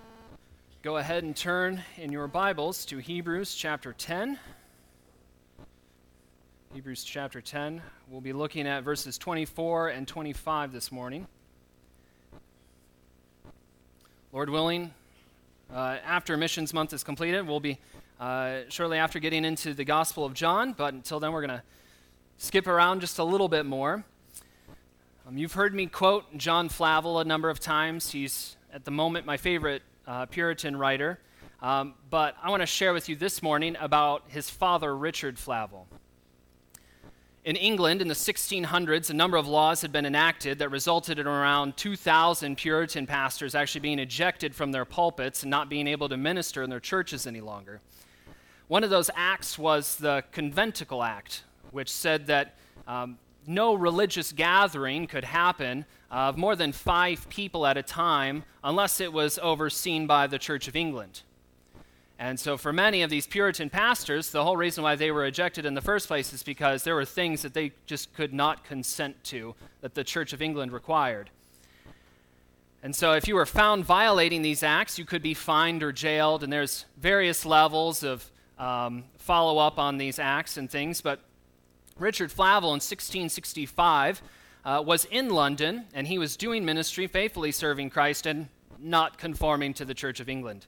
Go ahead and turn in your Bibles to Hebrews chapter 10. Hebrews chapter 10. We'll be looking at verses 24 and 25 this morning. Lord willing, after Missions Month is completed, we'll be shortly after getting into the Gospel of John, but until then we're going to skip around just a little bit more. You've heard me quote John Flavel a number of times. He's, at the moment, my favorite Puritan writer, but I want to share with you this morning about his father, Richard Flavel. In England, in the 1600s, a number of laws had been enacted that resulted in around 2,000 Puritan pastors actually being ejected from their pulpits and not being able to minister in their churches any longer. One of those acts was the Conventicle Act, which said that no religious gathering could happen of more than 5 people at a time unless it was overseen by the Church of England. And so for many of these Puritan pastors, the whole reason why they were ejected in the first place is because there were things that they just could not consent to that the Church of England required. And so if you were found violating these acts, you could be fined or jailed, and there's various levels of follow-up on these acts and things, but Richard Flavel in 1665 was in London, and he was doing ministry, faithfully serving Christ, and not conforming to the Church of England.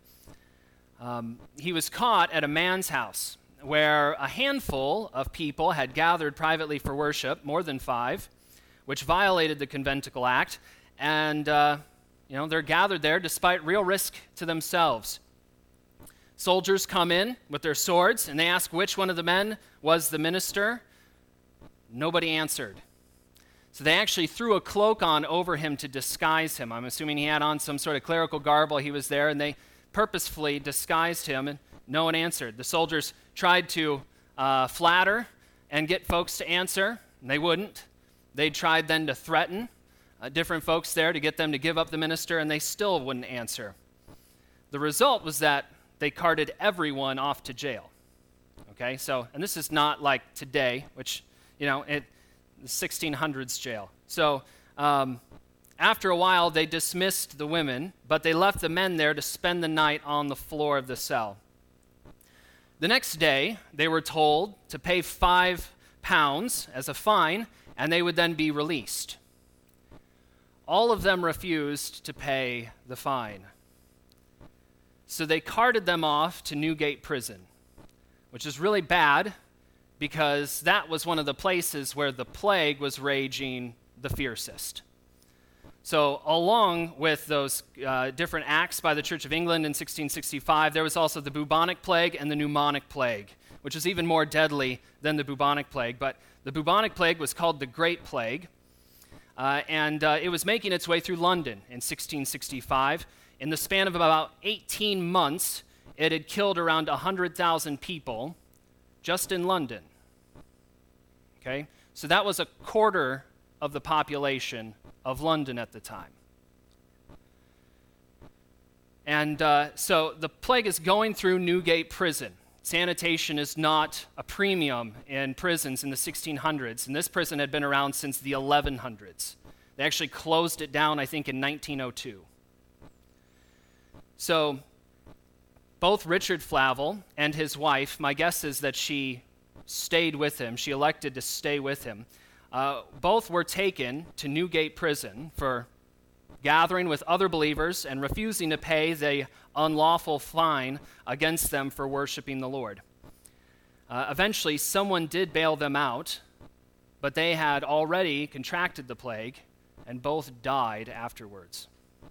He was caught at a man's house where a handful of people had gathered privately for worship, more than 5, which violated the Conventicle Act, and they're gathered there despite real risk to themselves. Soldiers come in with their swords, and they ask which one of the men was the minister. Nobody answered. So they actually threw a cloak on over him to disguise him. I'm assuming he had on some sort of clerical garb while he was there, and they purposefully disguised him, and no one answered. The soldiers tried to flatter and get folks to answer, and they wouldn't. They tried then to threaten different folks there to get them to give up the minister, and they still wouldn't answer. The result was that they carted everyone off to jail. Okay, so, and this is not like today, which the 1600s jail. So after a while, they dismissed the women, but they left the men there to spend the night on the floor of the cell. The next day, they were told to pay £5 as a fine, and they would then be released. All of them refused to pay the fine. So they carted them off to Newgate Prison, which is really bad, because that was one of the places where the plague was raging the fiercest. So along with those different acts by the Church of England in 1665, there was also the bubonic plague and the pneumonic plague, which is even more deadly than the bubonic plague. But the bubonic plague was called the Great Plague, and it was making its way through London in 1665. In the span of about 18 months, it had killed around 100,000 people just in London. Okay? So that was a quarter of the population of London at the time. And so the plague is going through Newgate Prison. Sanitation is not a premium in prisons in the 1600s, and this prison had been around since the 1100s. They actually closed it down, I think, in 1902. So both Richard Flavel and his wife, my guess is that she stayed with him. She elected to stay with him. Both were taken to Newgate Prison for gathering with other believers and refusing to pay the unlawful fine against them for worshiping the Lord. Eventually, someone did bail them out, but they had already contracted the plague, and both died afterwards.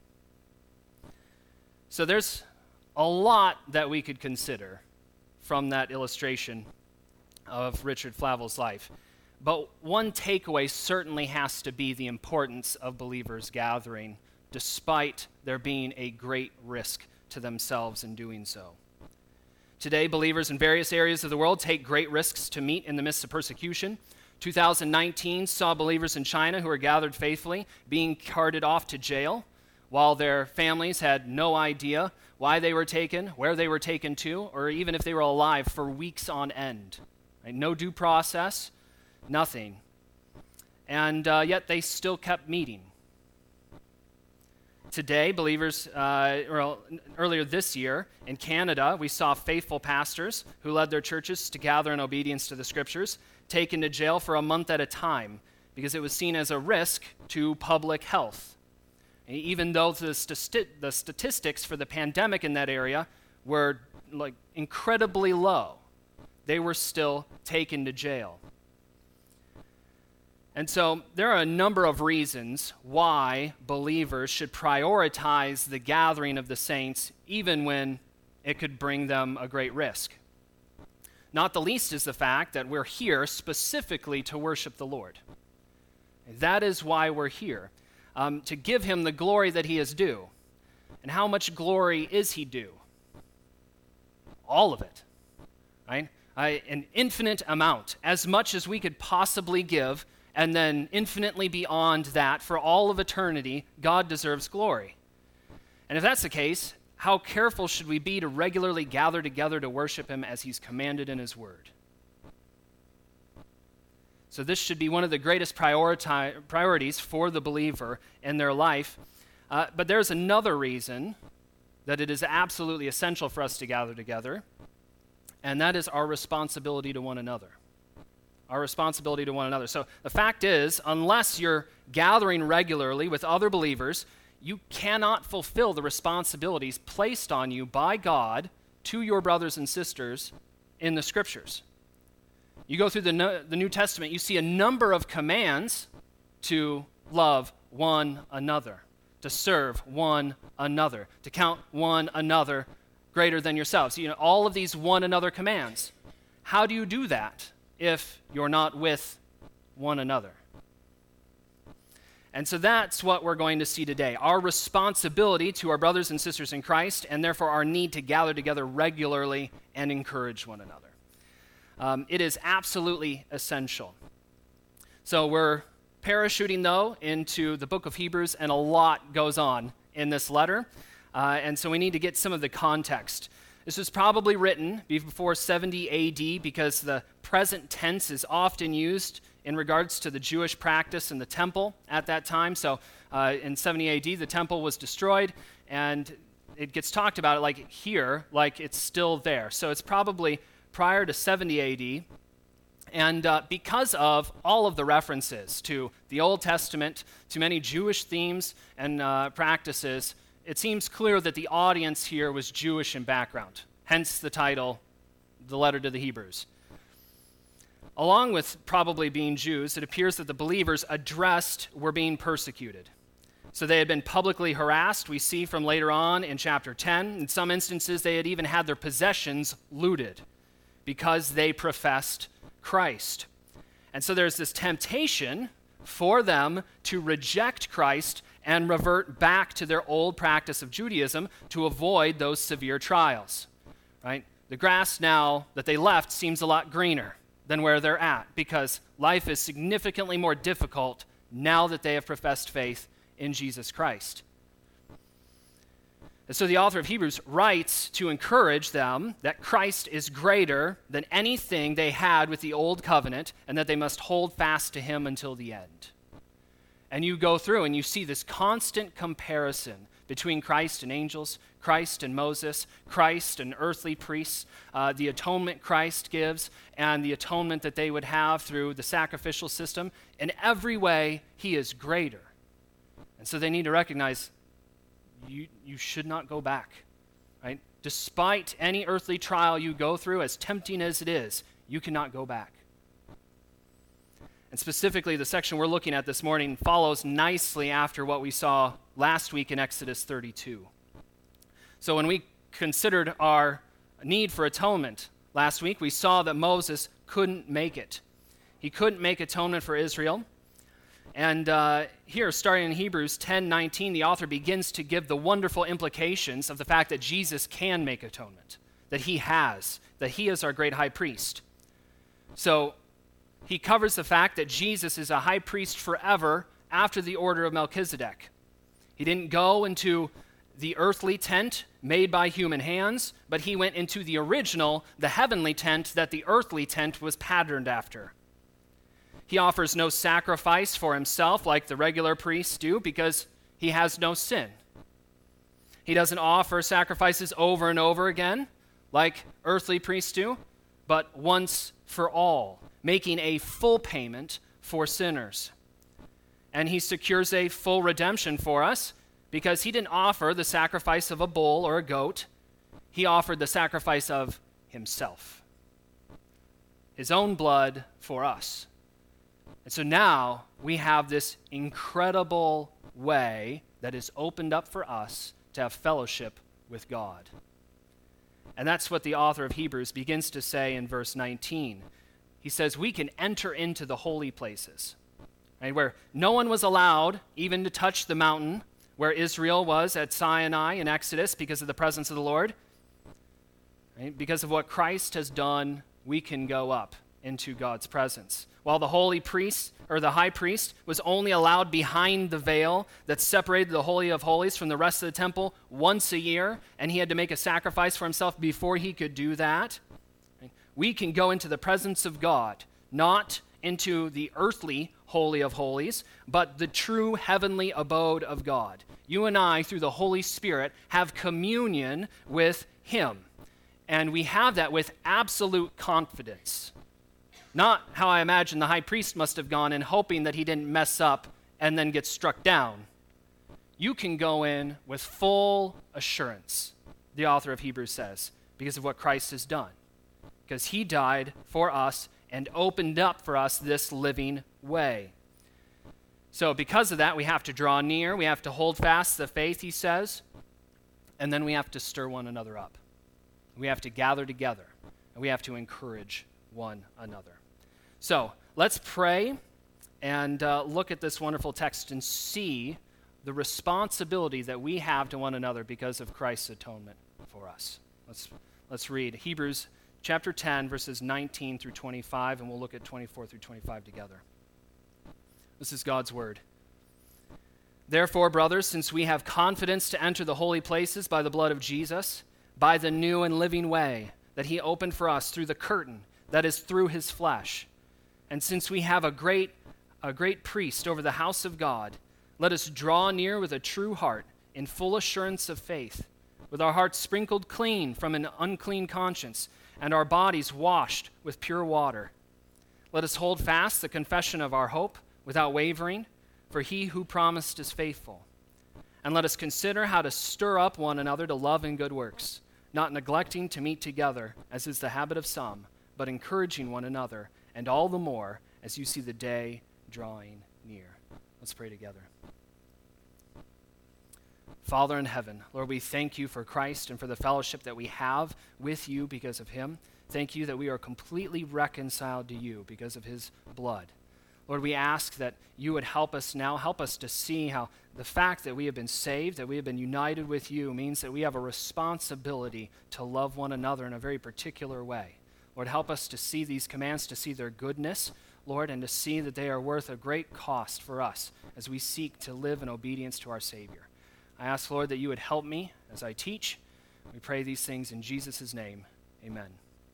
So there's a lot that we could consider from that illustration of Richard Flavel's life. But one takeaway certainly has to be the importance of believers gathering, despite there being a great risk to themselves in doing so. Today, believers in various areas of the world take great risks to meet in the midst of persecution. 2019 saw believers in China who were gathered faithfully being carted off to jail, while their families had no idea why they were taken, where they were taken to, or even if they were alive for weeks on end. Right? No due process, nothing. And yet they still kept meeting. today, believers, earlier this year in Canada, we saw faithful pastors who led their churches to gather in obedience to the Scriptures, taken to jail for a month at a time because it was seen as a risk to public health. Even though the statistics for the pandemic in that area were incredibly low, they were still taken to jail. And so there are a number of reasons why believers should prioritize the gathering of the saints even when it could bring them a great risk. Not the least is the fact that we're here specifically to worship the Lord. That is why we're here, to give him the glory that he is due. And how much glory is he due? All of it, right? An infinite amount, as much as we could possibly give, and then infinitely beyond that, for all of eternity, God deserves glory. And if that's the case, how careful should we be to regularly gather together to worship him as he's commanded in his word? So this should be one of the greatest priorities for the believer in their life. But there's another reason that it is absolutely essential for us to gather together, and that is our responsibility to one another. Our responsibility to one another. So the fact is, unless you're gathering regularly with other believers, you cannot fulfill the responsibilities placed on you by God to your brothers and sisters in the Scriptures. You go through the New Testament, you see a number of commands to love one another, to serve one another, to count one another greater than yourselves. You know, all of these one another commands. How do you do that if you're not with one another? And so that's what we're going to see today. Our responsibility to our brothers and sisters in Christ, and therefore our need to gather together regularly and encourage one another. It is absolutely essential. So we're parachuting, though, into the book of Hebrews, and a lot goes on in this letter. And so we need to get some of the context. This was probably written before 70 AD because the present tense is often used in regards to the Jewish practice in the temple at that time. So in 70 AD, the temple was destroyed, and it gets talked about it like here, like it's still there. So it's probably prior to 70 AD. And because of all of the references to the Old Testament, to many Jewish themes and practices, it seems clear that the audience here was Jewish in background, hence the title, the letter to the Hebrews. Along with probably being Jews, it appears that the believers addressed were being persecuted. So they had been publicly harassed, we see from later on in chapter 10. In some instances, they had even had their possessions looted because they professed Christ. And so there's this temptation for them to reject Christ and revert back to their old practice of Judaism to avoid those severe trials, right? The grass now that they left seems a lot greener than where they're at because life is significantly more difficult now that they have professed faith in Jesus Christ. And so the author of Hebrews writes to encourage them that Christ is greater than anything they had with the old covenant and that they must hold fast to him until the end. And you go through and you see this constant comparison between Christ and angels, Christ and Moses, Christ and earthly priests, the atonement Christ gives, and the atonement that they would have through the sacrificial system. In every way, he is greater. And so they need to recognize you should not go back, right? Despite any earthly trial you go through, as tempting as it is, you cannot go back. And specifically, the section we're looking at this morning follows nicely after what we saw last week in Exodus 32. So when we considered our need for atonement last week, we saw that Moses couldn't make it. He couldn't make atonement for Israel. And here, starting in Hebrews 10:19, the author begins to give the wonderful implications of the fact that Jesus can make atonement, that he is our great high priest. So he covers the fact that Jesus is a high priest forever after the order of Melchizedek. He didn't go into the earthly tent made by human hands, but he went into the original, the heavenly tent that the earthly tent was patterned after. He offers no sacrifice for himself like the regular priests do because he has no sin. He doesn't offer sacrifices over and over again like earthly priests do, but once for all, making a full payment for sinners. And he secures a full redemption for us because he didn't offer the sacrifice of a bull or a goat. He offered the sacrifice of himself, his own blood for us. And so now we have this incredible way that is opened up for us to have fellowship with God. And that's what the author of Hebrews begins to say in verse 19. He says, we can enter into the holy places, right, where no one was allowed even to touch the mountain where Israel was at Sinai in Exodus because of the presence of the Lord. Right? Because of what Christ has done, we can go up into God's presence. While the holy priest, or the high priest, was only allowed behind the veil that separated the Holy of Holies from the rest of the temple once a year, and he had to make a sacrifice for himself before he could do that, we can go into the presence of God, not into the earthly Holy of Holies, but the true heavenly abode of God. You and I, through the Holy Spirit, have communion with him, and we have that with absolute confidence. Not how I imagine the high priest must have gone in, hoping that he didn't mess up and then get struck down. You can go in with full assurance, the author of Hebrews says, because of what Christ has done. Because he died for us and opened up for us this living way. So because of that, we have to draw near, we have to hold fast the faith, he says, and then we have to stir one another up. We have to gather together, and we have to encourage one another. So let's pray and look at this wonderful text and see the responsibility that we have to one another because of Christ's atonement for us. Let's read Hebrews chapter 10, verses 19 through 25, and we'll look at 24 through 25 together. This is God's word. Therefore, brothers, since we have confidence to enter the holy places by the blood of Jesus, by the new and living way that he opened for us through the curtain, that is through his flesh, and since we have a great priest over the house of God, let us draw near with a true heart in full assurance of faith, with our hearts sprinkled clean from an unclean conscience, and our bodies washed with pure water. Let us hold fast the confession of our hope without wavering, for he who promised is faithful. And let us consider how to stir up one another to love and good works, not neglecting to meet together, as is the habit of some, but encouraging one another, and all the more as you see the day drawing near. Let's pray together. Father in heaven, Lord, we thank you for Christ and for the fellowship that we have with you because of him. Thank you that we are completely reconciled to you because of his blood. Lord, we ask that you would help us now, help us to see how the fact that we have been saved, that we have been united with you, means that we have a responsibility to love one another in a very particular way. Lord, help us to see these commands, to see their goodness, Lord, and to see that they are worth a great cost for us as we seek to live in obedience to our Savior. I ask, Lord, that you would help me as I teach. We pray these things in Jesus' name. Amen.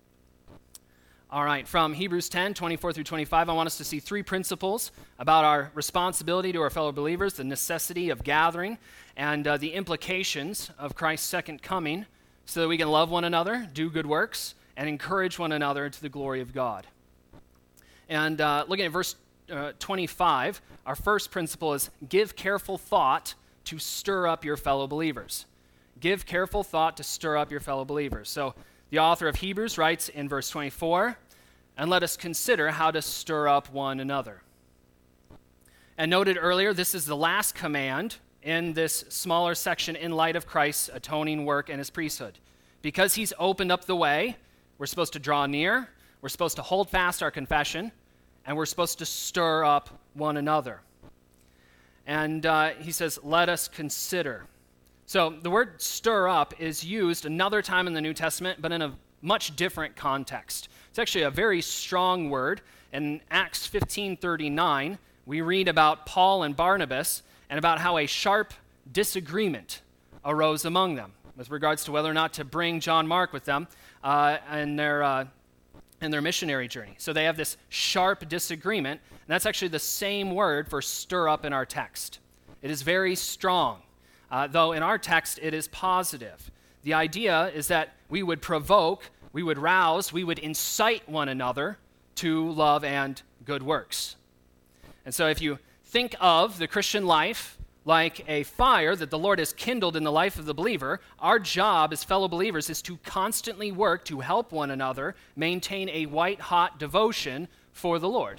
All right, from Hebrews 10, 24 through 25, I want us to see three principles about our responsibility to our fellow believers, the necessity of gathering, and the implications of Christ's second coming so that we can love one another, do good works, and encourage one another to the glory of God. And looking at verse 25, our first principle is give careful thought to stir up your fellow believers. Give careful thought to stir up your fellow believers. So the author of Hebrews writes in verse 24, and let us consider how to stir up one another. And noted earlier, this is the last command in this smaller section in light of Christ's atoning work and his priesthood. Because he's opened up the way, we're supposed to draw near, we're supposed to hold fast our confession, and we're supposed to stir up one another. And he says, let us consider. So the word stir up is used another time in the New Testament, but in a much different context. It's actually a very strong word. In Acts 15:39, we read about Paul and Barnabas and about how a sharp disagreement arose among them with regards to whether or not to bring John Mark with them in their missionary journey. So they have this sharp disagreement, and that's actually the same word for stir up in our text. It is very strong. though in our text it is positive. The idea is that we would provoke, we would rouse, we would incite one another to love and good works. And so if you think of the Christian life like a fire that the Lord has kindled in the life of the believer, our job as fellow believers is to constantly work to help one another maintain a white-hot devotion for the Lord.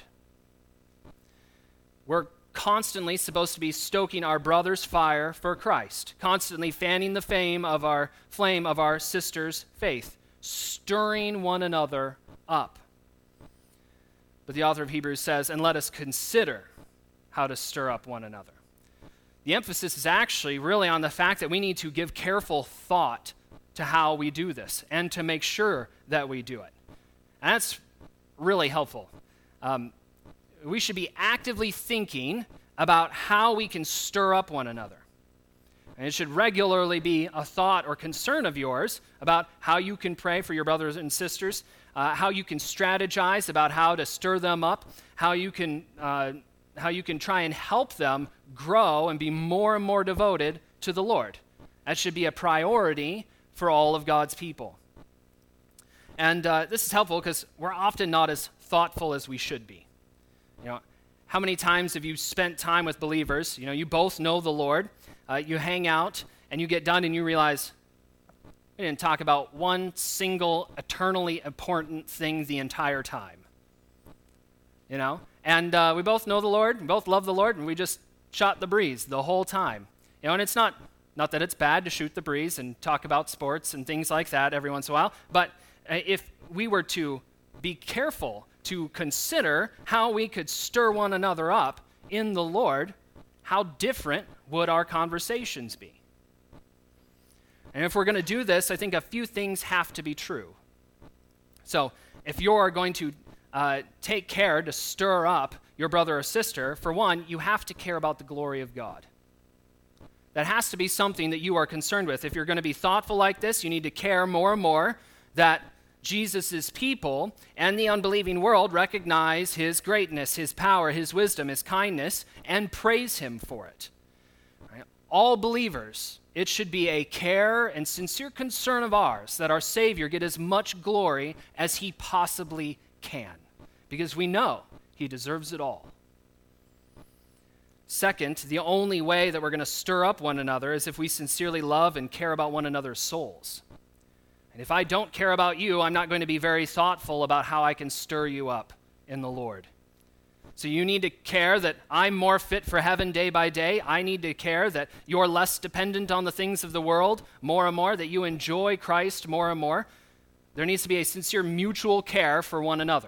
We're constantly supposed to be stoking our brother's fire for Christ, constantly fanning the flame of our sister's faith, stirring one another up. But the author of Hebrews says, and let us consider how to stir up one another. The emphasis is actually really on the fact that we need to give careful thought to how we do this and to make sure that we do it. And that's really helpful. We should be actively thinking about how we can stir up one another. And it should regularly be a thought or concern of yours about how you can pray for your brothers and sisters, how you can strategize about how to stir them up, how you can try and help them grow and be more and more devoted to the Lord. That should be a priority for all of God's people. And this is helpful because we're often not as thoughtful as we should be. How many times have you spent time with believers? You both know the Lord. You hang out and you get done and you realize we didn't talk about one single eternally important thing the entire time. And we both know the Lord, we both love the Lord, and we just shot the breeze the whole time. And it's not that it's bad to shoot the breeze and talk about sports and things like that every once in a while, but if we were to be careful to consider how we could stir one another up in the Lord, how different would our conversations be? And if we're going to do this, I think a few things have to be true. So if you're going to take care to stir up your brother or sister, for one, you have to care about the glory of God. That has to be something that you are concerned with. If you're going to be thoughtful like this, you need to care more and more that Jesus' people and the unbelieving world recognize his greatness, his power, his wisdom, his kindness, and praise him for it. Right? All believers, it should be a care and sincere concern of ours that our Savior get as much glory as he possibly can, because we know he deserves it all. Second, the only way that we're going to stir up one another is if we sincerely love and care about one another's souls. And if I don't care about you, I'm not going to be very thoughtful about how I can stir you up in the Lord. So you need to care that I'm more fit for heaven day by day. I need to care that you're less dependent on the things of the world more and more, that you enjoy Christ more and more. There needs to be a sincere mutual care for one another.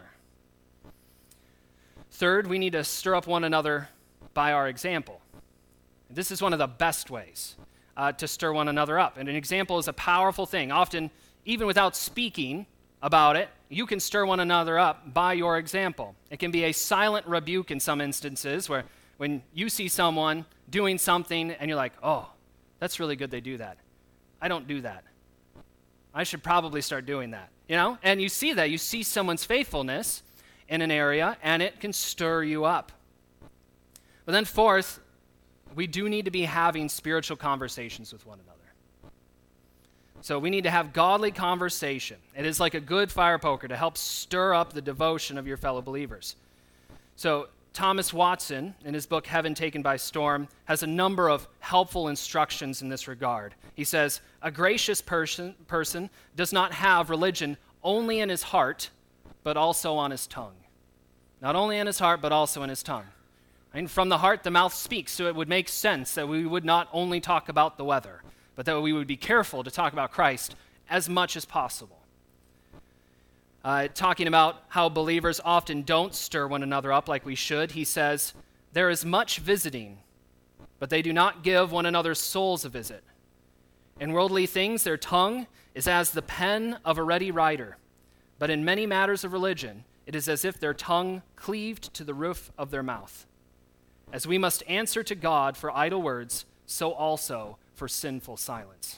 Third, we need to stir up one another by our example. This is one of the best ways to stir one another up. And an example is a powerful thing. Often, even without speaking about it, you can stir one another up by your example. It can be a silent rebuke in some instances, where when you see someone doing something and you're like, oh, that's really good they do that. I don't do that. I should probably start doing that. And you see that. You see someone's faithfulness in an area, and it can stir you up. But then fourth, we do need to be having spiritual conversations with one another. So we need to have godly conversation. It is like a good fire poker to help stir up the devotion of your fellow believers. So Thomas Watson, in his book Heaven Taken by Storm, has a number of helpful instructions in this regard. He says, a gracious person does not have religion only in his heart, but also on his tongue. Not only in his heart, but also in his tongue. And from the heart, the mouth speaks, so it would make sense that we would not only talk about the weather, but that we would be careful to talk about Christ as much as possible. Talking about how believers often don't stir one another up like we should, he says, there is much visiting, but they do not give one another's souls a visit. In worldly things, their tongue is as the pen of a ready writer, but in many matters of religion, it is as if their tongue cleaved to the roof of their mouth. As we must answer to God for idle words, so also for sinful silence.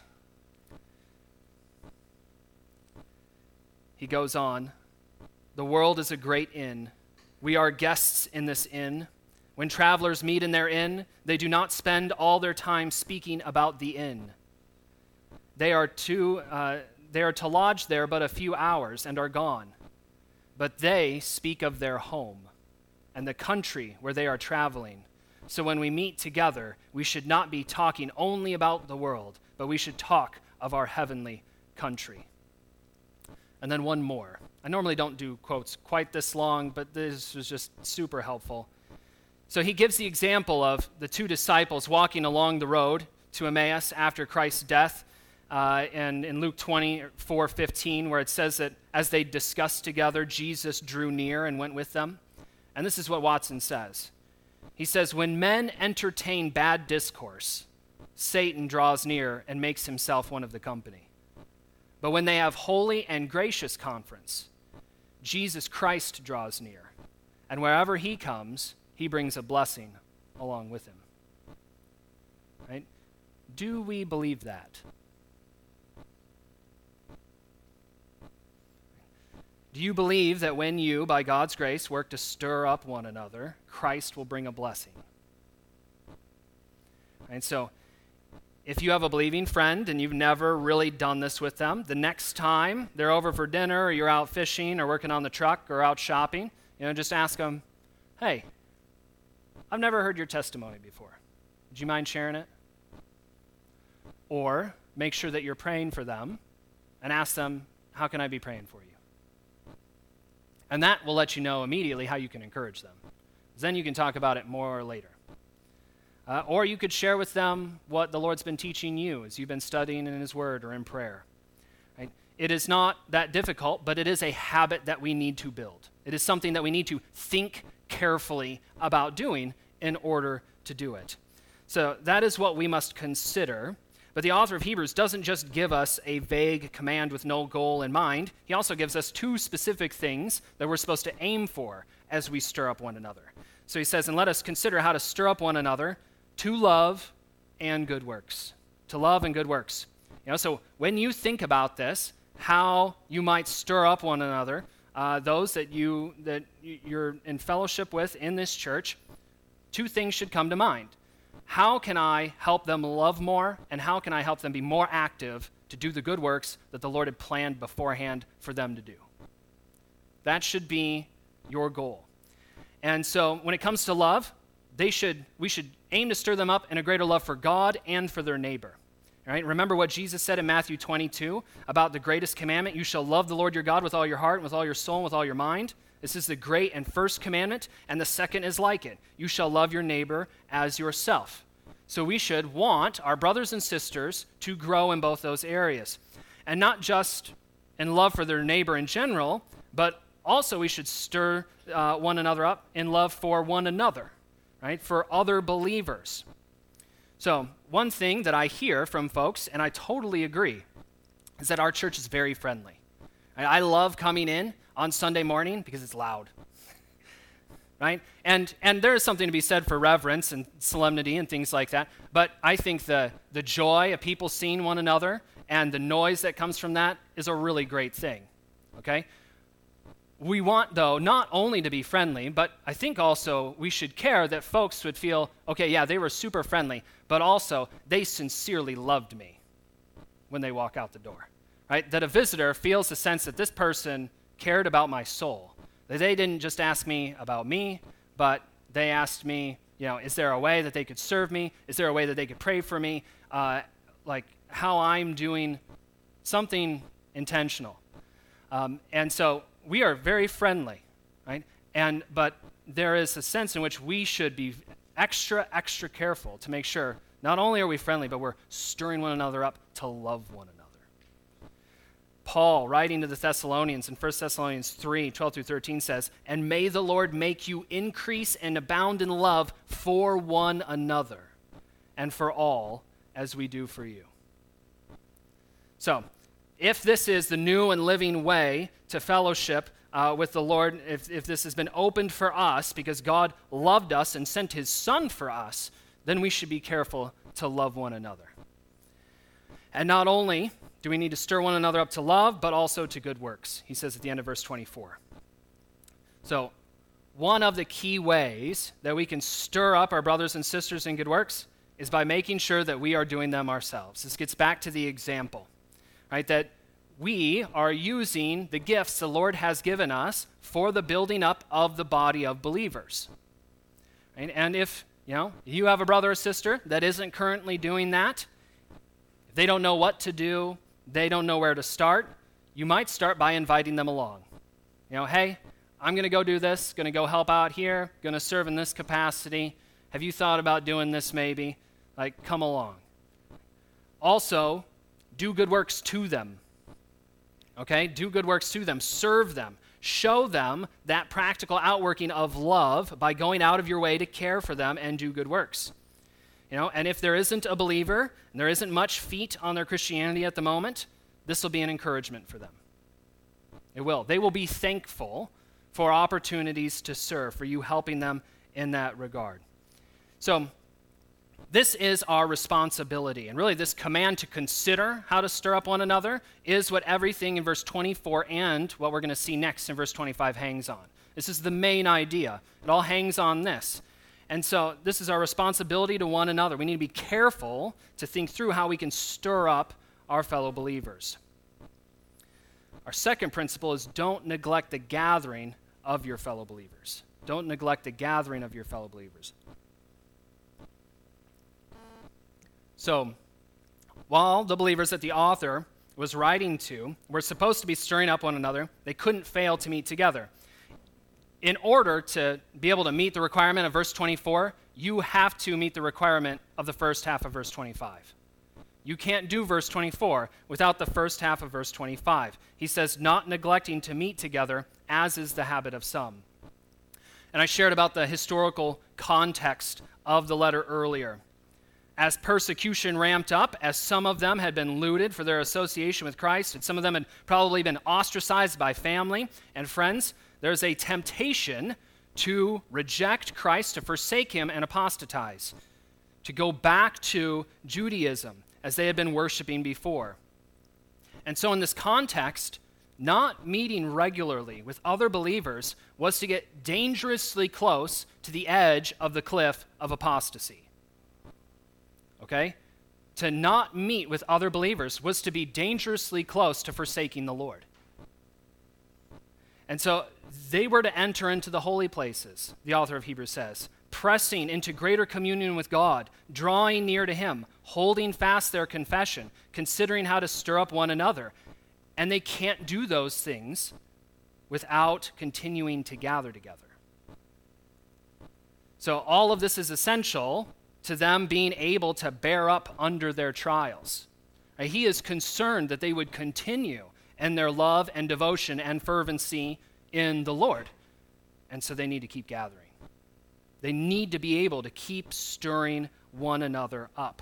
He goes on, the world is a great inn. We are guests in this inn, When travelers meet in their inn, they do not spend all their time speaking about the inn. They are to lodge there but a few hours and are gone. But they speak of their home and the country where they are traveling. So when we meet together, we should not be talking only about the world, but we should talk of our heavenly country. And then one more. I normally don't do quotes quite this long, but this was just super helpful. So he gives the example of the two disciples walking along the road to Emmaus after Christ's death, and in Luke 24:15, where it says that as they discussed together, Jesus drew near and went with them. And this is what Watson says. He says, when men entertain bad discourse, Satan draws near and makes himself one of the company. But when they have holy and gracious conference, Jesus Christ draws near, and wherever he comes, he brings a blessing along with him. Right? Do we believe that? Do you believe that when you, by God's grace, work to stir up one another, Christ will bring a blessing? And so, if you have a believing friend and you've never really done this with them, the next time they're over for dinner or you're out fishing or working on the truck or out shopping, just ask them, hey, I've never heard your testimony before. Would you mind sharing it? Or make sure that you're praying for them and ask them, how can I be praying for you? And that will let you know immediately how you can encourage them. Then you can talk about it more later. Or you could share with them what the Lord's been teaching you as you've been studying in his word or in prayer. Right? It is not that difficult, but it is a habit that we need to build. It is something that we need to think carefully about doing in order to do it. So that is what we must consider. But the author of Hebrews doesn't just give us a vague command with no goal in mind. He also gives us two specific things that we're supposed to aim for as we stir up one another. So he says, and let us consider how to stir up one another to love and good works. To love and good works. So when you think about this, how you might stir up one another, those that you're in fellowship with in this church, two things should come to mind. How can I help them love more, and how can I help them be more active to do the good works that the Lord had planned beforehand for them to do? That should be your goal. And so when it comes to love, we should aim to stir them up in a greater love for God and for their neighbor. All right? Remember what Jesus said in Matthew 22 about the greatest commandment, you shall love the Lord your God with all your heart, and with all your soul, and with all your mind. This is the great and first commandment, and the second is like it. You shall love your neighbor as yourself. So we should want our brothers and sisters to grow in both those areas. And not just in love for their neighbor in general, but also we should stir one another up in love for one another, right? For other believers. So one thing that I hear from folks, and I totally agree, is that our church is very friendly. I love coming in on Sunday morning because it's loud, right? And there is something to be said for reverence and solemnity and things like that, but I think the joy of people seeing one another and the noise that comes from that is a really great thing, okay? We want, though, not only to be friendly, but I think also we should care that folks would feel, okay, yeah, they were super friendly, but also they sincerely loved me when they walk out the door, right? That a visitor feels the sense that this person cared about my soul. That they didn't just ask me about me, but they asked me, is there a way that they could serve me? Is there a way that they could pray for me? Like how I'm doing something intentional. And so we are very friendly, right? But there is a sense in which we should be extra careful to make sure not only are we friendly, but we're stirring one another up to love one another. Paul, writing to the Thessalonians in 1 Thessalonians 3, 12 through 13 says, and may the Lord make you increase and abound in love for one another and for all as we do for you. So, if this is the new and living way to fellowship with the Lord, if this has been opened for us because God loved us and sent his Son for us, then we should be careful to love one another. And not only do we need to stir one another up to love, but also to good works, he says at the end of verse 24. So, one of the key ways that we can stir up our brothers and sisters in good works is by making sure that we are doing them ourselves. This gets back to the example, right? That we are using the gifts the Lord has given us for the building up of the body of believers. Right? And if you have a brother or sister that isn't currently doing that, if they don't know what to do, they don't know where to start, you might start by inviting them along. Hey, I'm going to go do this, going to go help out here, going to serve in this capacity. Have you thought about doing this maybe? Come along. Also, do good works to them. Okay? Do good works to them. Serve them. Show them that practical outworking of love by going out of your way to care for them and do good works. And if there isn't a believer, and there isn't much feet on their Christianity at the moment, this will be an encouragement for them. It will. They will be thankful for opportunities to serve, for you helping them in that regard. So this is our responsibility. And really this command to consider how to stir up one another is what everything in verse 24 and what we're going to see next in verse 25 hangs on. This is the main idea. It all hangs on this. And so this is our responsibility to one another. We need to be careful to think through how we can stir up our fellow believers. Our second principle is don't neglect the gathering of your fellow believers. Don't neglect the gathering of your fellow believers. So, while the believers that the author was writing to were supposed to be stirring up one another, they couldn't fail to meet together. In order to be able to meet the requirement of verse 24, you have to meet the requirement of the first half of verse 25. You can't do verse 24 without the first half of verse 25. He says, not neglecting to meet together, as is the habit of some. And I shared about the historical context of the letter earlier. As persecution ramped up, as some of them had been looted for their association with Christ, and some of them had probably been ostracized by family and friends, there's a temptation to reject Christ, to forsake him and apostatize, to go back to Judaism as they had been worshiping before. And so in this context, not meeting regularly with other believers was to get dangerously close to the edge of the cliff of apostasy. Okay? To not meet with other believers was to be dangerously close to forsaking the Lord. And so they were to enter into the holy places, the author of Hebrews says, pressing into greater communion with God, drawing near to him, holding fast their confession, considering how to stir up one another. And they can't do those things without continuing to gather together. So all of this is essential to them being able to bear up under their trials. He is concerned that they would continue in their love and devotion and fervency in the Lord. And so they need to keep gathering. They need to be able to keep stirring one another up.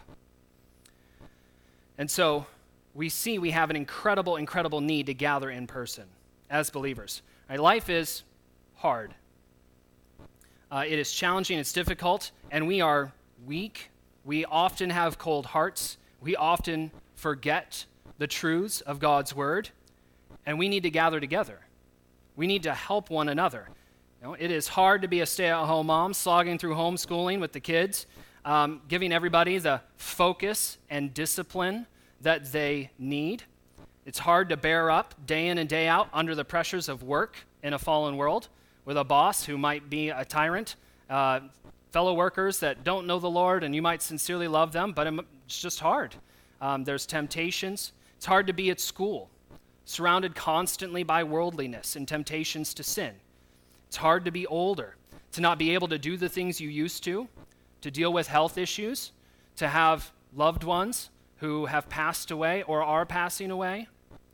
And so we see we have an incredible, incredible need to gather in person as believers. Right? Life is hard. It is challenging, it's difficult, and we are weak. We often have cold hearts. We often forget the truths of God's word, and we need to gather together. We need to help one another. It is hard to be a stay-at-home mom, slogging through homeschooling with the kids, giving everybody the focus and discipline that they need. It's hard to bear up day in and day out under the pressures of work in a fallen world with a boss who might be a tyrant, fellow workers that don't know the Lord, and you might sincerely love them, but it's just hard. There's temptations. It's hard to be at school, surrounded constantly by worldliness and temptations to sin. It's hard to be older, to not be able to do the things you used to deal with health issues, to have loved ones who have passed away or are passing away.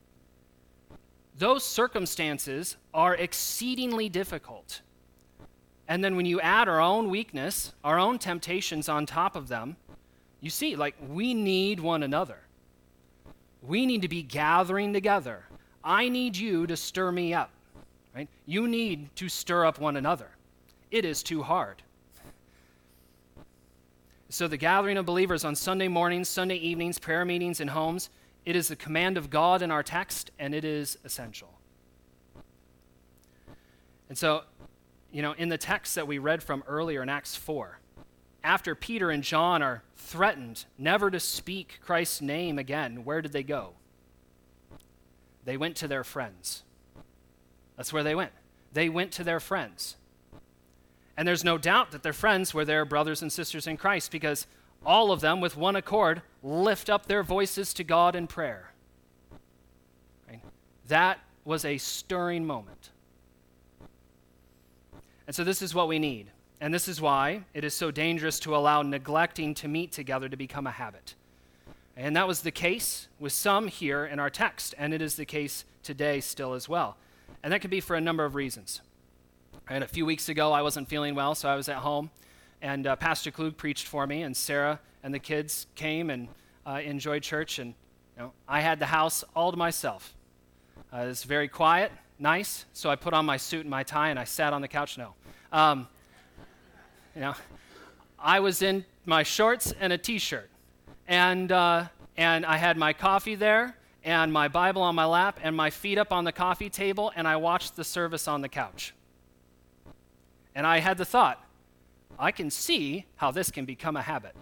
Those circumstances are exceedingly difficult. And then when you add our own weakness, our own temptations on top of them, you see, we need one another. We need to be gathering together. I need you to stir me up, right? You need to stir up one another. It is too hard. So the gathering of believers on Sunday mornings, Sunday evenings, prayer meetings in homes, it is the command of God in our text, and it is essential. And so in the text that we read from earlier in Acts 4, after Peter and John are threatened never to speak Christ's name again, where did they go? They went to their friends. That's where they went. They went to their friends. And there's no doubt that their friends were their brothers and sisters in Christ, because all of them, with one accord, lift up their voices to God in prayer. Right? That was a stirring moment. And so this is what we need. And this is why it is so dangerous to allow neglecting to meet together to become a habit. And that was the case with some here in our text, and it is the case today still as well. And that could be for a number of reasons. And a few weeks ago, I wasn't feeling well, so I was at home, and Pastor Klug preached for me, and Sarah and the kids came and enjoyed church, and I had the house all to myself. It was very quiet, nice, so I put on my suit and my tie, and I sat on the couch. I was in my shorts and a T-shirt, and I had my coffee there, and my Bible on my lap, and my feet up on the coffee table, and I watched the service on the couch. And I had the thought, I can see how this can become a habit.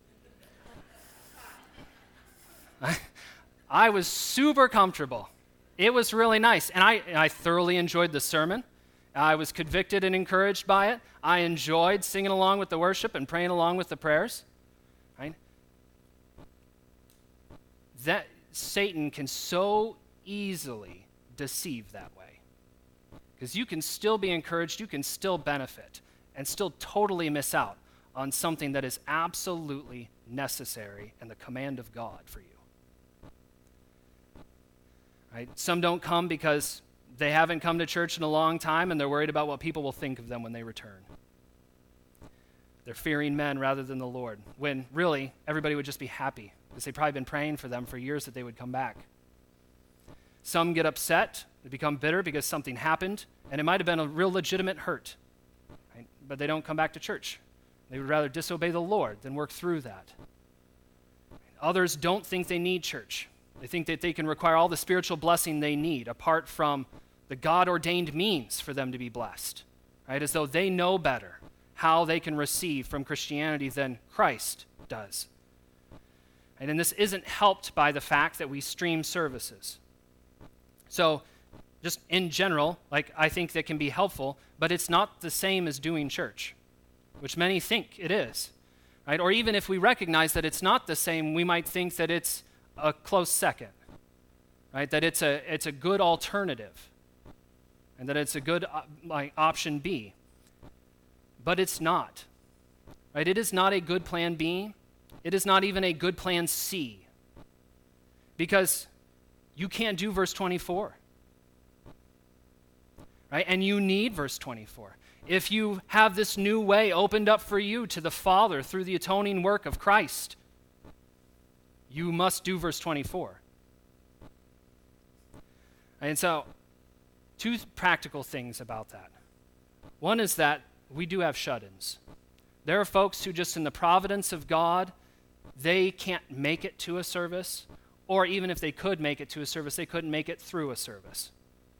I was super comfortable. It was really nice, and I thoroughly enjoyed the sermon. I was convicted and encouraged by it. I enjoyed singing along with the worship and praying along with the prayers. Right? That Satan can so easily deceive that way. Because you can still be encouraged, you can still benefit, and still totally miss out on something that is absolutely necessary and the command of God for you. Right? Some don't come because they haven't come to church in a long time and they're worried about what people will think of them when they return. They're fearing men rather than the Lord, when really everybody would just be happy because they've probably been praying for them for years that they would come back. Some get upset, they become bitter because something happened, and it might have been a real legitimate hurt, right? But they don't come back to church. They would rather disobey the Lord than work through that. Others don't think they need church. They think that they can require all the spiritual blessing they need apart from the God-ordained means for them to be blessed, right? As though they know better how they can receive from Christianity than Christ does. And this isn't helped by the fact that we stream services. So just in general, I think that can be helpful, but it's not the same as doing church, which many think it is, right? Or even if we recognize that it's not the same, we might think that it's a close second, right? That it's a good alternative, and that it's a good option B. But it's not, right? It is not a good plan B. It is not even a good plan C, because you can't do verse 24, right? And you need verse 24. If you have this new way opened up for you to the Father through the atoning work of Christ, you must do verse 24. And so, two practical things about that. One is that we do have shut-ins. There are folks who just in the providence of God, they can't make it to a service, or even if they could make it to a service, they couldn't make it through a service.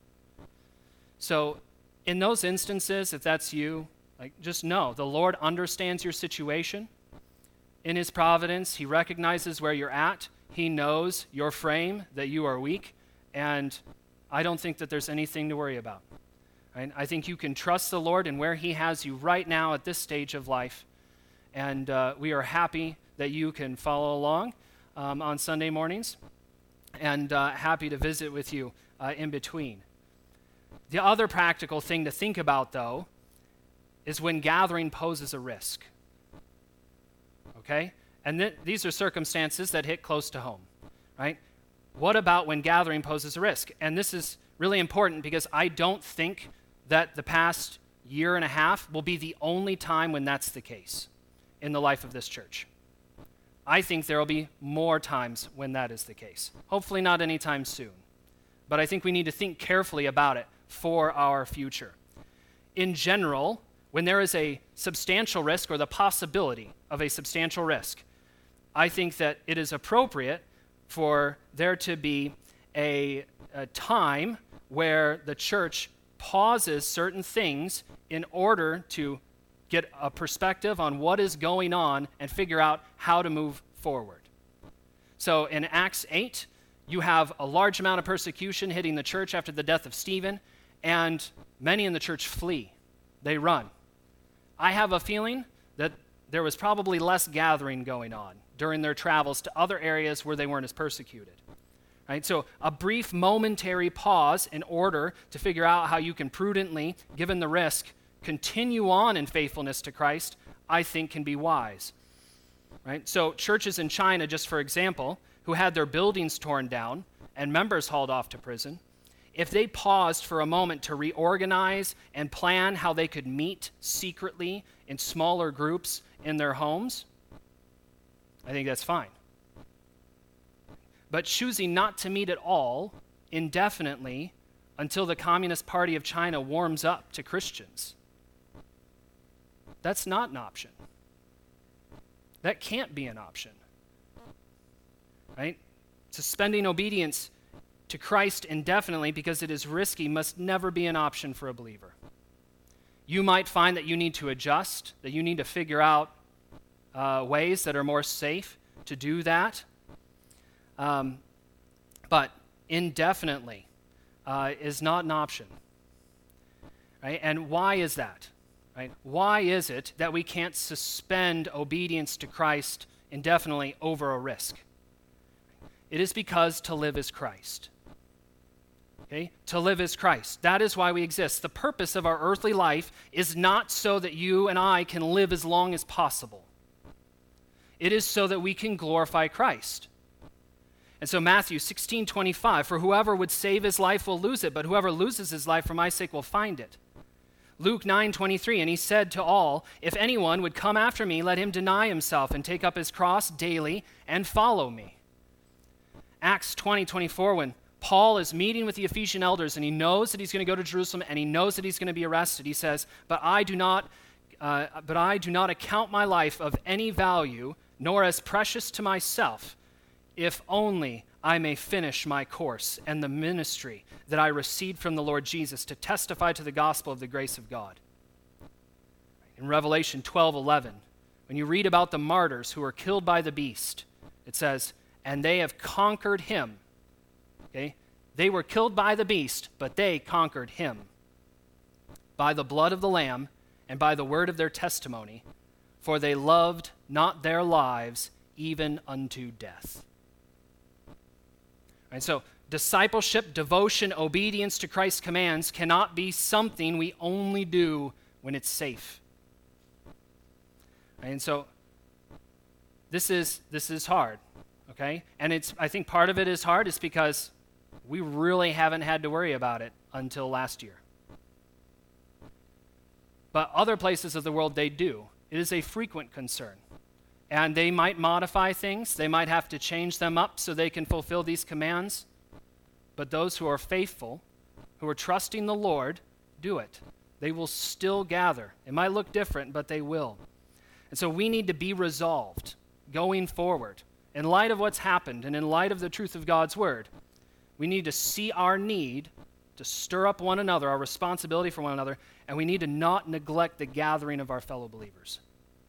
So in those instances, if that's you, just know the Lord understands your situation. In his providence, he recognizes where you're at. He knows your frame, that you are weak, and I don't think that there's anything to worry about. Right? I think you can trust the Lord in where he has you right now at this stage of life, and we are happy that you can follow along on Sunday mornings, and happy to visit with you in between. The other practical thing to think about, though, is when gathering poses a risk. Okay? And these are circumstances that hit close to home, right? What about when gathering poses a risk? And this is really important because I don't think that the past year and a half will be the only time when that's the case in the life of this church. I think there will be more times when that is the case. Hopefully not anytime soon. But I think we need to think carefully about it for our future. In general, when there is a substantial risk or the possibility of a substantial risk, I think that it is appropriate for there to be a time where the church pauses certain things in order to get a perspective on what is going on and figure out how to move forward. So in Acts 8, you have a large amount of persecution hitting the church after the death of Stephen, and many in the church flee. They run. I have a feeling that there was probably less gathering going on during their travels to other areas where they weren't as persecuted. Right? So a brief momentary pause in order to figure out how you can prudently, given the risk, continue on in faithfulness to Christ, I think can be wise. Right? So churches in China, just for example, who had their buildings torn down and members hauled off to prison, if they paused for a moment to reorganize and plan how they could meet secretly in smaller groups in their homes, I think that's fine. But choosing not to meet at all indefinitely until the Communist Party of China warms up to Christians, that's not an option. That can't be an option. Right? Suspending obedience to Christ indefinitely because it is risky must never be an option for a believer. You might find that you need to adjust, that you need to figure out ways that are more safe to do that. But indefinitely is not an option. Right? And why is that? Right? Why is it that we can't suspend obedience to Christ indefinitely over a risk? It is because to live is Christ. Okay? To live is Christ. That is why we exist. The purpose of our earthly life is not so that you and I can live as long as possible. It is so that we can glorify Christ. And so Matthew 16:25, for whoever would save his life will lose it, but whoever loses his life for my sake will find it. Luke 9:23, and he said to all, if anyone would come after me, let him deny himself and take up his cross daily and follow me. Acts 20:24, when Paul is meeting with the Ephesian elders and he knows that he's going to go to Jerusalem and he knows that he's going to be arrested, he says, but I do not account my life of any value, nor as precious to myself, if only I may finish my course and the ministry that I received from the Lord Jesus to testify to the gospel of the grace of God. In Revelation 12:11, when you read about the martyrs who were killed by the beast, it says, and they have conquered him. Okay? They were killed by the beast, but they conquered him by the blood of the Lamb and by the word of their testimony, for they loved not their lives even unto death. Right, so discipleship, devotion, obedience to Christ's commands cannot be something we only do when it's safe. Right, and so this is hard, okay? And I think part of it is hard is because we really haven't had to worry about it until last year. But other places of the world, they do. It is a frequent concern. And they might modify things. They might have to change them up so they can fulfill these commands. But those who are faithful, who are trusting the Lord, do it. They will still gather. It might look different, but they will. And so we need to be resolved going forward. In light of what's happened and in light of the truth of God's word, we need to see our need to stir up one another, our responsibility for one another, and we need to not neglect the gathering of our fellow believers.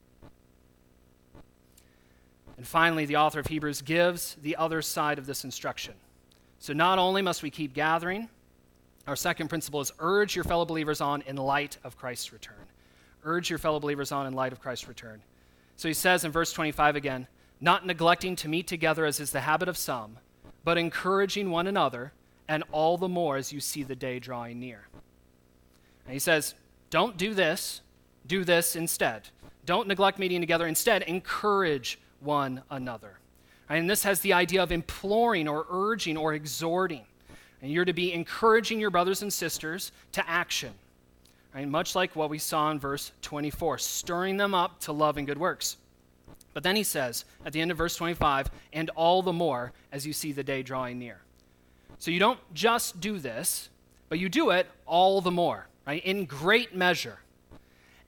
And finally, the author of Hebrews gives the other side of this instruction. So not only must we keep gathering, our second principle is urge your fellow believers on in light of Christ's return. Urge your fellow believers on in light of Christ's return. So he says in verse 25 again, not neglecting to meet together as is the habit of some, but encouraging one another, and all the more as you see the day drawing near. And he says, don't do this instead. Don't neglect meeting together. Instead, encourage one another. Right? And this has the idea of imploring or urging or exhorting. And you're to be encouraging your brothers and sisters to action. Right? Much like what we saw in verse 24, stirring them up to love and good works. But then he says, at the end of verse 25, and all the more as you see the day drawing near. So you don't just do this, but you do it all the more, right? In great measure.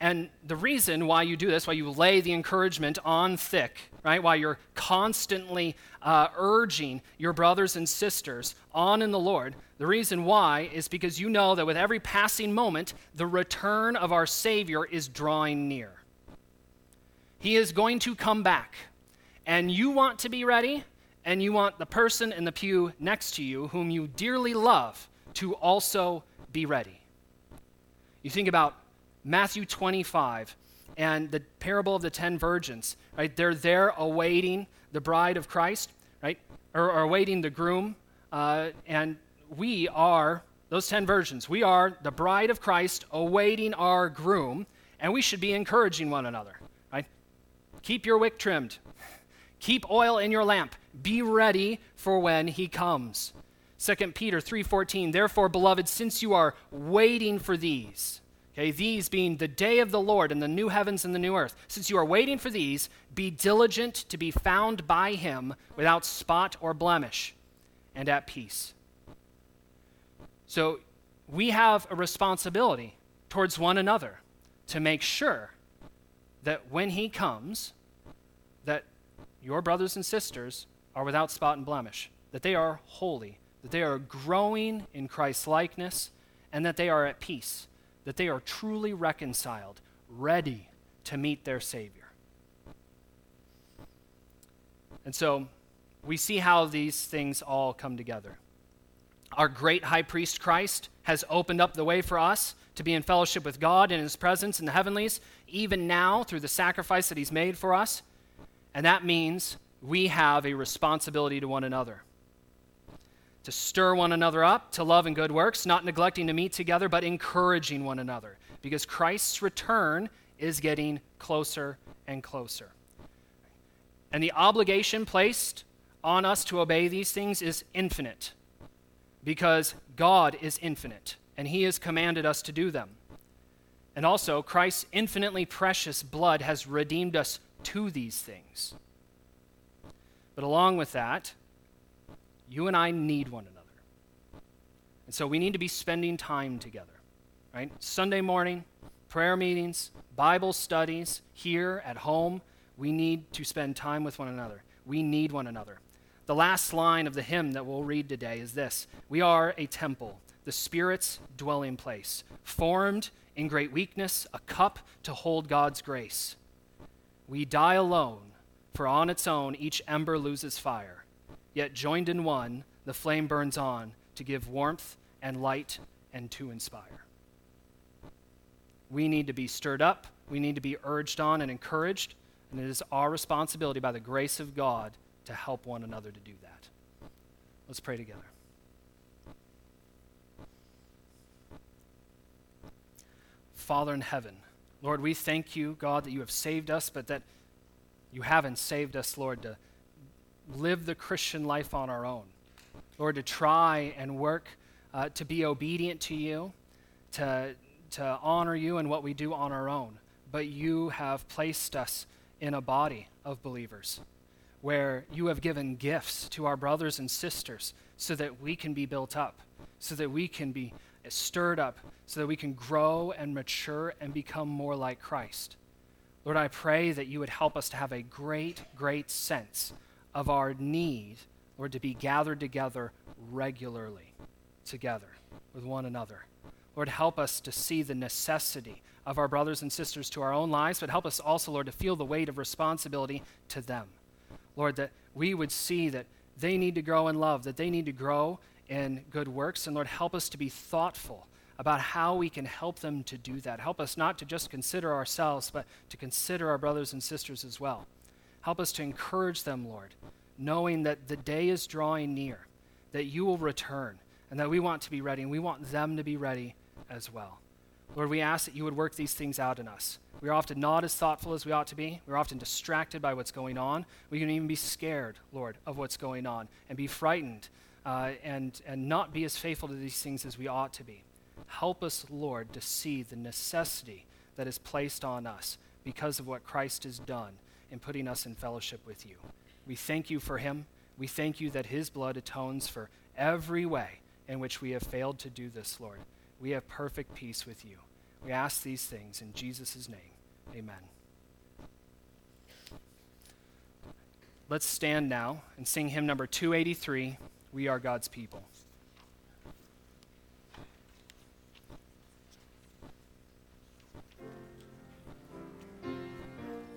And the reason why you do this, why you lay the encouragement on thick, right, why you're constantly urging your brothers and sisters on in the Lord, the reason why is because you know that with every passing moment, the return of our Savior is drawing near. He is going to come back, and you want to be ready, and you want the person in the pew next to you, whom you dearly love, to also be ready. You think about Matthew 25 and the parable of the 10 virgins, right? They're there awaiting the bride of Christ, right? Or awaiting the groom. And we are, those 10 virgins, we are the bride of Christ awaiting our groom, and we should be encouraging one another, right? Keep your wick trimmed. Keep oil in your lamp. Be ready for when he comes. 2 Peter 3:14, therefore, beloved, since you are waiting for these, okay, these being the day of the Lord and the new heavens and the new earth. Since you are waiting for these, be diligent to be found by him without spot or blemish and at peace. So we have a responsibility towards one another to make sure that when he comes, that your brothers and sisters are without spot and blemish, that they are holy, that they are growing in Christ's likeness, and that they are at peace, that they are truly reconciled, ready to meet their Savior. And so we see how these things all come together. Our great high priest Christ has opened up the way for us to be in fellowship with God in his presence in the heavenlies, even now through the sacrifice that he's made for us. And that means we have a responsibility to one another, to stir one another up to love and good works, not neglecting to meet together, but encouraging one another, because Christ's return is getting closer and closer. And the obligation placed on us to obey these things is infinite, because God is infinite, and he has commanded us to do them. And also, Christ's infinitely precious blood has redeemed us to these things. But along with that, you and I need one another. And so we need to be spending time together, right? Sunday morning, prayer meetings, Bible studies, here at home, we need to spend time with one another. We need one another. The last line of the hymn that we'll read today is this: we are a temple, the Spirit's dwelling place, formed in great weakness, a cup to hold God's grace. We die alone, for on its own each ember loses fire. Yet joined in one, the flame burns on to give warmth and light and to inspire. We need to be stirred up. We need to be urged on and encouraged. And it is our responsibility by the grace of God to help one another to do that. Let's pray together. Father in heaven, Lord, we thank you, God, that you have saved us, but that you haven't saved us, Lord, to live the Christian life on our own. Lord, to try and work to be obedient to you, to honor you in what we do on our own. But you have placed us in a body of believers where you have given gifts to our brothers and sisters so that we can be built up, so that we can be stirred up, so that we can grow and mature and become more like Christ. Lord, I pray that you would help us to have a great, great sense of our need, Lord, to be gathered together regularly, together with one another. Lord, help us to see the necessity of our brothers and sisters to our own lives, but help us also, Lord, to feel the weight of responsibility to them. Lord, that we would see that they need to grow in love, that they need to grow in good works, and Lord, help us to be thoughtful about how we can help them to do that. Help us not to just consider ourselves, but to consider our brothers and sisters as well. Help us to encourage them, Lord, knowing that the day is drawing near, that you will return, and that we want to be ready, and we want them to be ready as well. Lord, we ask that you would work these things out in us. We are often not as thoughtful as we ought to be. We're often distracted by what's going on. We can even be scared, Lord, of what's going on and be frightened and not be as faithful to these things as we ought to be. Help us, Lord, to see the necessity that is placed on us because of what Christ has done in putting us in fellowship with you. We thank you for him. We thank you that his blood atones for every way in which we have failed to do this, Lord. We have perfect peace with you. We ask these things in Jesus' name. Amen. Let's stand now and sing hymn number 283, We Are God's People.